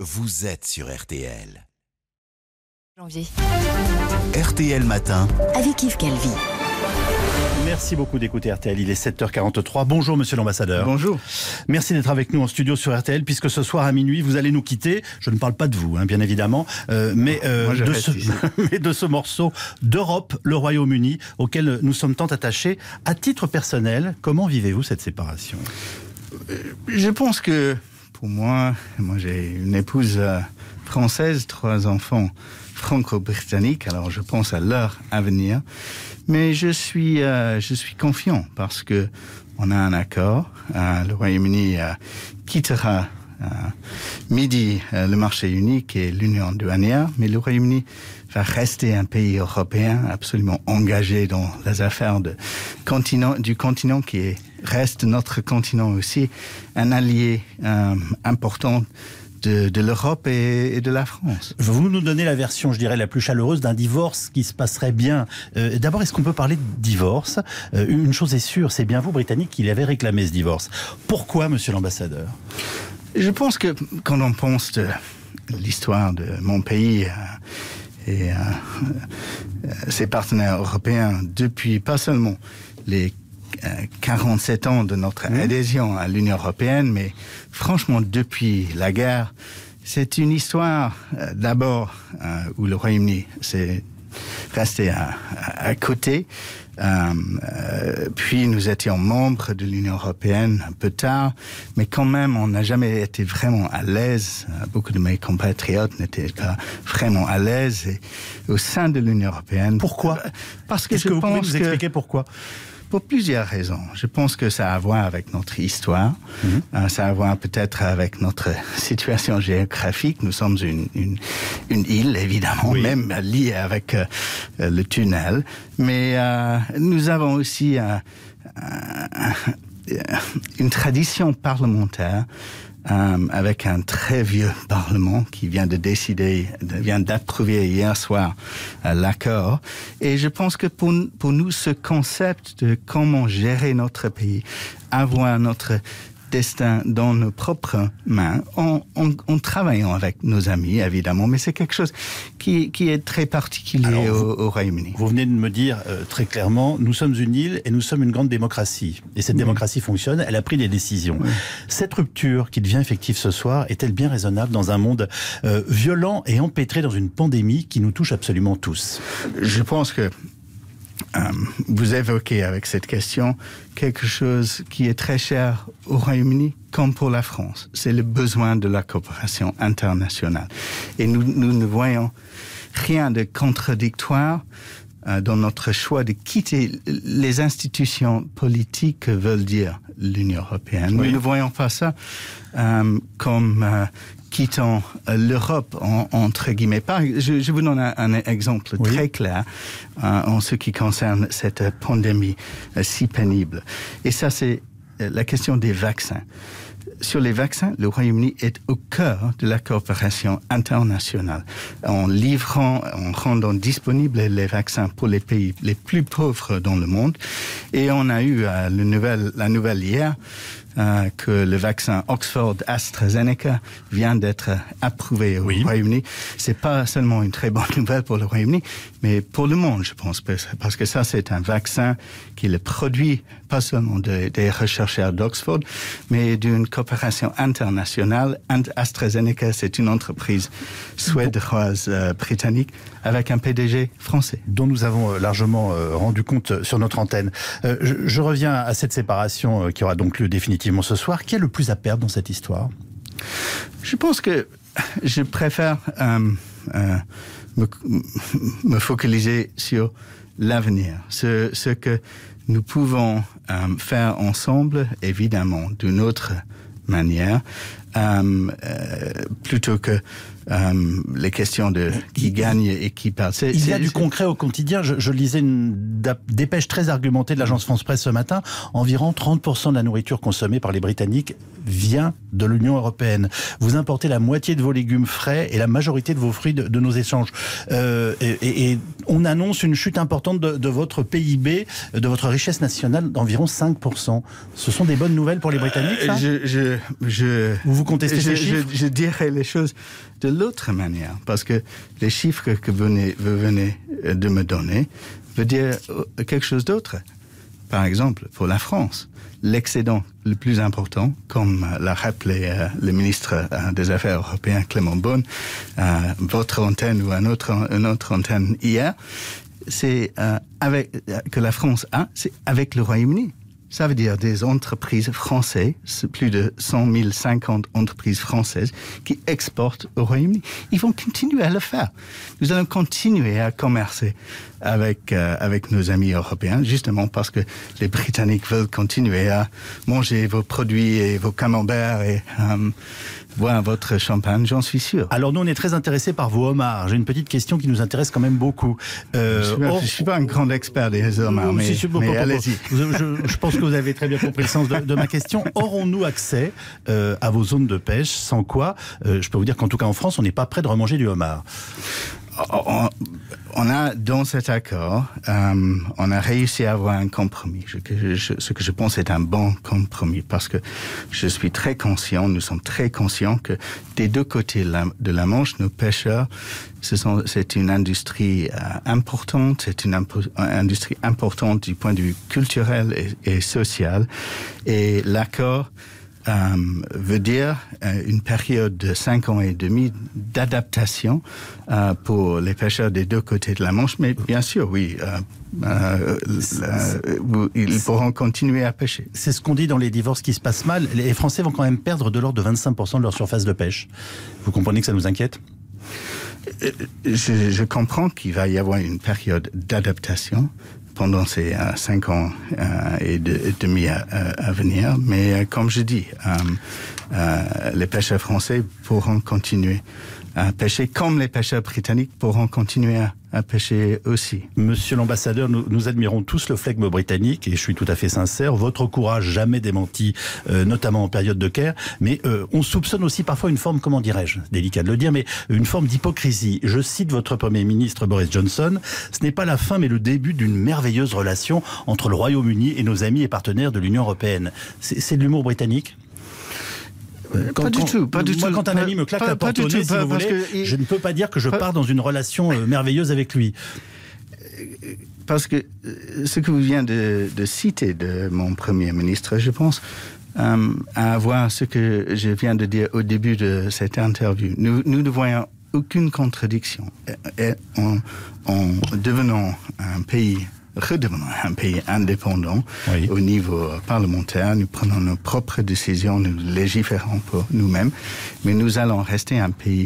vous êtes sur RTL. Janvier. RTL Matin. Avec Yves Calvi. Merci beaucoup d'écouter RTL, il est 7h43. Bonjour monsieur l'ambassadeur. Bonjour. Merci d'être avec nous en studio sur RTL, puisque ce soir à minuit, vous allez nous quitter. Je ne parle pas de vous, bien évidemment, mais de ce morceau d'Europe, le Royaume-Uni, auquel nous sommes tant attachés. À titre personnel, comment vivez-vous cette séparation ? Je pense que, pour moi j'ai une épouse française, 3 enfants franco-britanniques, alors je pense à leur avenir. Mais je suis confiant parce que on a un accord. Le Royaume-Uni quittera midi le marché unique et l'union douanière, mais le Royaume-Uni va rester un pays européen absolument engagé dans les affaires du continent qui reste notre continent aussi, un allié important de l'Europe et de la France. Vous nous donnez la version, je dirais, la plus chaleureuse d'un divorce qui se passerait bien. D'abord, est-ce qu'on peut parler de divorce ? Une chose est sûre, c'est bien vous, Britanniques, qui l'avez réclamé ce divorce. Pourquoi, monsieur l'ambassadeur ? Je pense que quand on pense de l'histoire de mon pays et ses partenaires européens, depuis pas seulement les 47 ans de notre adhésion à l'Union européenne, mais franchement, depuis la guerre, c'est une histoire d'abord où le Royaume-Uni s'est resté à côté. Puis nous étions membres de l'Union européenne un peu tard, mais quand même on n'a jamais été vraiment à l'aise. Beaucoup de mes compatriotes n'étaient pas vraiment à l'aise au sein de l'Union européenne. Pourquoi ? Parce que Est-ce que vous pouvez nous expliquer pourquoi ? Pour plusieurs raisons. Je pense que ça a à voir avec notre histoire, ça a à voir peut-être avec notre situation géographique. Nous sommes une île, évidemment, oui, même liée avec le tunnel. Mais nous avons aussi une tradition parlementaire avec un très vieux Parlement qui vient d'approuver hier soir l'accord. Et je pense que pour nous, ce concept de comment gérer notre pays, avoir notre destin dans nos propres mains, en travaillant avec nos amis, évidemment, mais c'est quelque chose qui est très particulier au Royaume-Uni. Vous venez de me dire très clairement, nous sommes une île et nous sommes une grande démocratie. Et cette démocratie fonctionne, elle a pris des décisions. Oui. Cette rupture qui devient effective ce soir est-elle bien raisonnable dans un monde violent et empêtré dans une pandémie qui nous touche absolument tous ? Je pense que vous évoquez avec cette question quelque chose qui est très cher au Royaume-Uni comme pour la France. C'est le besoin de la coopération internationale. Et nous ne voyons rien de contradictoire dans notre choix de quitter les institutions politiques que veulent dire l'Union européenne. Oui. Nous ne voyons pas ça comme quittant l'Europe, entre guillemets. Je vous donne un exemple très clair en ce qui concerne cette pandémie si pénible. Et ça, c'est la question des vaccins. Sur les vaccins, le Royaume-Uni est au cœur de la coopération internationale. En rendant disponibles les vaccins pour les pays les plus pauvres dans le monde. Et on a eu la nouvelle hier que le vaccin Oxford AstraZeneca vient d'être approuvé au Royaume-Uni. C'est pas seulement une très bonne nouvelle pour le Royaume-Uni, mais pour le monde, je pense, parce que ça, c'est un vaccin qui est le produit, pas seulement des chercheurs d'Oxford, mais d'une coopération internationale. AstraZeneca, c'est une entreprise suédoise britannique avec un PDG français. Dont nous avons largement rendu compte sur notre antenne. Je reviens à cette séparation qui aura donc lieu définitivement ce soir. Qui a le plus à perdre dans cette histoire ? Je pense que je préfère me focaliser sur l'avenir. Ce que nous pouvons faire ensemble, évidemment, d'une autre manière, plutôt que les questions de qui gagne et qui perd. Il y a du concret au quotidien. Je lisais une dépêche très argumentée de l'agence France-Presse ce matin. Environ 30% de la nourriture consommée par les Britanniques vient de l'Union européenne. Vous importez la moitié de vos légumes frais et la majorité de vos fruits de nos échanges. Et on annonce une chute importante de votre PIB, de votre richesse nationale, d'environ 5%. Ce sont des bonnes nouvelles pour les Britanniques, ça ? Vous Vous contestez ces chiffres ? Je dirais les choses de l'autre manière, parce que les chiffres que vous venez de me donner veut dire quelque chose d'autre. Par exemple, pour la France, l'excédent le plus important, comme l'a rappelé le ministre des Affaires européennes, Clément Beaune, votre antenne ou une autre antenne hier, c'est que la France a, c'est avec le Royaume-Uni. Ça veut dire des entreprises françaises, plus de 50 entreprises françaises qui exportent au Royaume-Uni. Ils vont continuer à le faire. Nous allons continuer à commercer avec nos amis européens, justement parce que les Britanniques veulent continuer à manger vos produits et vos camemberts et boire votre champagne, j'en suis sûr. Alors nous, on est très intéressés par vos homards. J'ai une petite question qui nous intéresse quand même beaucoup. Je suis pas un grand expert des homards, mais allez-y. Je pense que vous avez très bien compris le sens de ma question. Aurons-nous accès à vos zones de pêche, sans quoi, je peux vous dire qu'en tout cas en France, on n'est pas prêt de remanger du homard. On a, dans cet accord, on a réussi à avoir un compromis. Ce que je pense est un bon compromis, parce que nous sommes très conscients que des deux côtés de la Manche, nos pêcheurs, c'est une industrie importante, c'est une industrie importante du point de vue culturel et social. Et l'accord veut dire une période de 5 ans et demi d'adaptation pour les pêcheurs des deux côtés de la Manche. Mais bien sûr, oui, ils pourront continuer à pêcher. C'est ce qu'on dit dans les divorces qui se passent mal. Les Français vont quand même perdre de l'ordre de 25% de leur surface de pêche. Vous comprenez que ça nous inquiète ? Je comprends qu'il va y avoir une période d'adaptation pendant ces 5 ans et demi à venir. Mais comme je dis, les pêcheurs français pourront continuer à pêcher, comme les pêcheurs britanniques pourront continuer à pêcher aussi. Monsieur l'ambassadeur, nous admirons tous le flegme britannique, et je suis tout à fait sincère. Votre courage jamais démenti, notamment en période de guerre. Mais on soupçonne aussi parfois une forme, comment dirais-je, délicat de le dire, mais une forme d'hypocrisie. Je cite votre Premier ministre Boris Johnson. Ce n'est pas la fin, mais le début d'une merveilleuse relation entre le Royaume-Uni et nos amis et partenaires de l'Union européenne. C'est de l'humour britannique ? Pas du tout. Moi, quand un ami me claque la porte au nez, si vous voulez, je ne peux pas dire que je pars dans une relation merveilleuse avec lui. Parce que ce que vous venez de citer de mon Premier ministre, je pense à avoir ce que je viens de dire au début de cette interview. Nous ne voyons aucune contradiction. Et en devenant redevenons un pays indépendant, oui, au niveau parlementaire. Nous prenons nos propres décisions, nous légiférons pour nous-mêmes, mais nous allons rester un pays,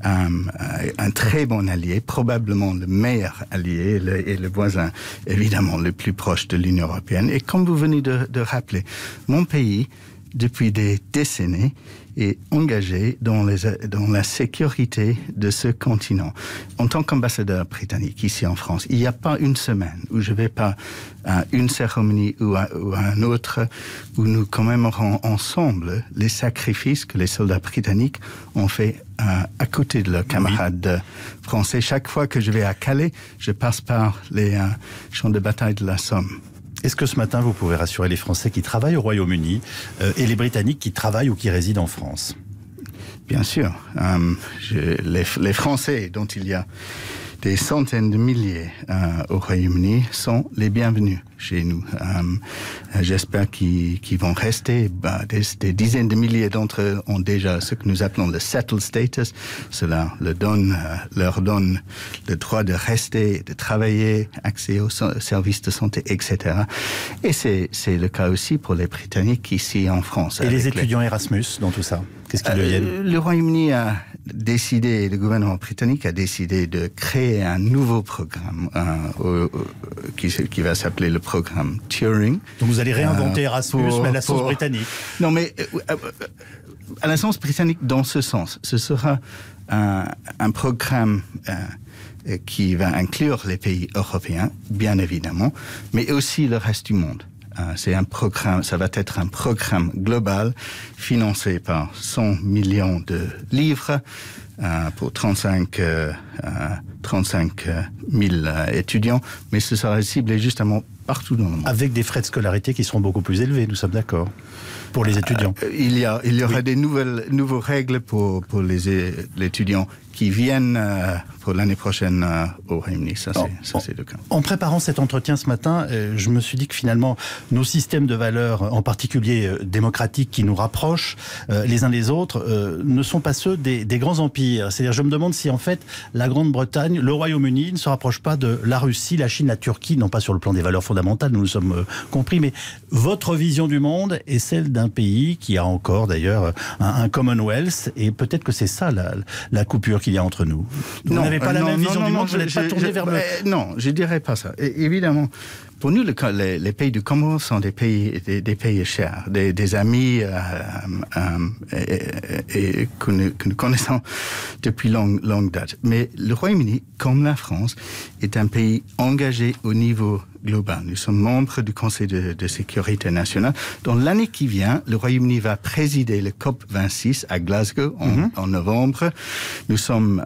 un très bon allié, probablement le meilleur allié et le voisin, évidemment, le plus proche de l'Union européenne. Et comme vous venez de rappeler, mon pays, depuis des décennies, est engagé dans la sécurité de ce continent. En tant qu'ambassadeur britannique ici en France, il n'y a pas une semaine où je vais pas à une cérémonie ou à un autre où nous commémorons ensemble les sacrifices que les soldats britanniques ont fait à côté de leurs camarades français. Chaque fois que je vais à Calais, je passe par les champs de bataille de la Somme. Est-ce que ce matin, vous pouvez rassurer les Français qui travaillent au Royaume-Uni et les Britanniques qui travaillent ou qui résident en France ? Bien sûr. Les Français, dont il y a des centaines de milliers au Royaume-Uni, sont les bienvenus chez nous. J'espère qu'ils vont rester. Des dizaines de milliers d'entre eux ont déjà ce que nous appelons le settled status. Cela leur donne le droit de rester, de travailler, accès aux services de santé, etc. Et c'est le cas aussi pour les Britanniques ici en France. Et les étudiants Erasmus dans tout ça ? Qu'est-ce qu'ils deviennent ? Le Royaume-Uni a décidé, le gouvernement britannique a décidé de créer un nouveau programme qui va s'appeler le programme Turing. Donc vous allez réinventer Erasmus, mais à la sauce britannique. Non, mais à la sauce britannique dans ce sens. Ce sera un programme qui va inclure les pays européens, bien évidemment, mais aussi le reste du monde. C'est un programme, ça va être un programme global financé par 100 millions de livres pour 35 000 étudiants, mais ce sera ciblé justement partout dans le monde. Avec des frais de scolarité qui seront beaucoup plus élevés, nous sommes d'accord, pour les étudiants. Il y aura des nouvelles règles pour les étudiants qui viennent pour l'année prochaine au Royaume-Uni. Ça, c'est le cas. En préparant cet entretien ce matin, je me suis dit que finalement, nos systèmes de valeurs, en particulier démocratiques, qui nous rapprochent les uns des autres, ne sont pas ceux des grands empires. C'est-à-dire, je me demande si en fait, la Grande-Bretagne, le Royaume-Uni ne se rapproche pas de la Russie, la Chine, la Turquie, non pas sur le plan des valeurs fondamentales, nous sommes compris, mais votre vision du monde est celle d'un pays qui a encore d'ailleurs un Commonwealth, et peut-être que c'est ça la coupure qu'il y a entre nous. Vous n'avez pas la même vision du monde, vous n'êtes pas tourné vers le... Non, je dirais pas ça. Évidemment, pour nous, les pays du Commonwealth sont des pays chers, des amis que nous connaissons depuis longue date. Mais le Royaume-Uni, comme la France, est un pays engagé au niveau global. Nous sommes membres du Conseil de sécurité nationale. Dans l'année qui vient, le Royaume-Uni va présider le COP26 à Glasgow en novembre. Nous sommes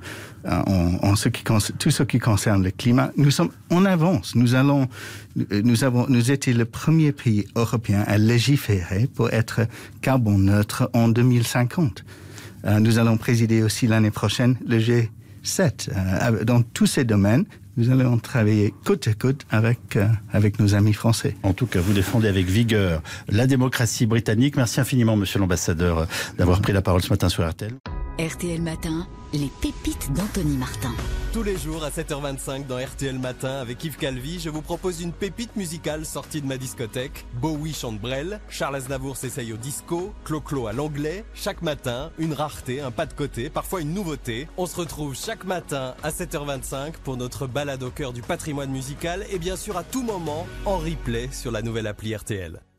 tout ce qui concerne le climat, nous sommes en avance. Nous étions le premier pays européen à légiférer pour être carbone neutre en 2050. Nous allons présider aussi l'année prochaine le G7. Dans tous ces domaines, nous allons travailler côte à côte avec nos amis français. En tout cas, vous défendez avec vigueur la démocratie britannique. Merci infiniment, monsieur l'ambassadeur, d'avoir pris la parole ce matin sur RTL. RTL Matin, les pépites d'Anthony Martin. Tous les jours à 7h25 dans RTL Matin avec Yves Calvi, je vous propose une pépite musicale sortie de ma discothèque. Bowie chante Brel, Charles Aznavour s'essaye au disco, Clo-Clo à l'anglais. Chaque matin, une rareté, un pas de côté, parfois une nouveauté. On se retrouve chaque matin à 7h25 pour notre balade au cœur du patrimoine musical et bien sûr à tout moment en replay sur la nouvelle appli RTL.